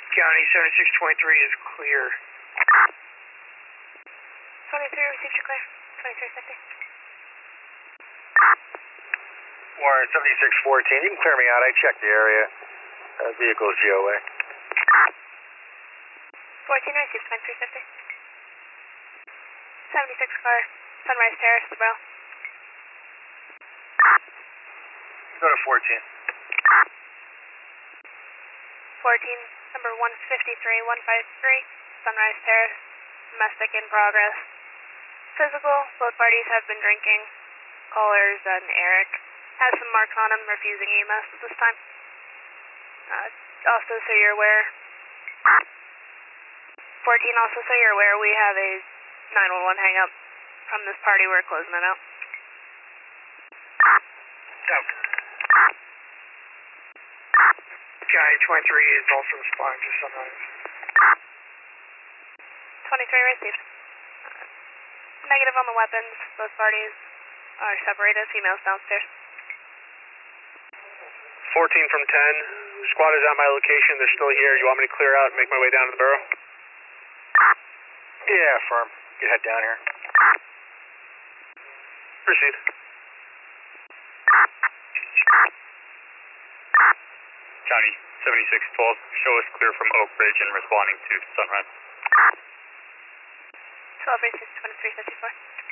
County 7623 is clear. 23 received your clear. 2350. Warren 7614, you can clear me out. I checked the area. Vehicle's GOA. 14 received 2350. 76 car, Sunrise Terrace, the Bell. Go to 14. 14, number 153153, Sunrise Terrace, domestic in progress. Physical, both parties have been drinking. Callers and Eric has some marks on him refusing EMS at this time. Also, so you're aware. 14, also so you're aware, we have a 911 hang up from this party. We're closing it out. County 23 is also responding to Sunrise. 23 received. Negative on the weapons. Both parties are separated. Females downstairs. 14 from 10. Squad is at my location. They're still here. You want me to clear out and make my way down to the borough? Yeah, firm. You head down here. Proceed. County 7612, show us clear from Oak Ridge and responding to Sunrise. 12 received 2354.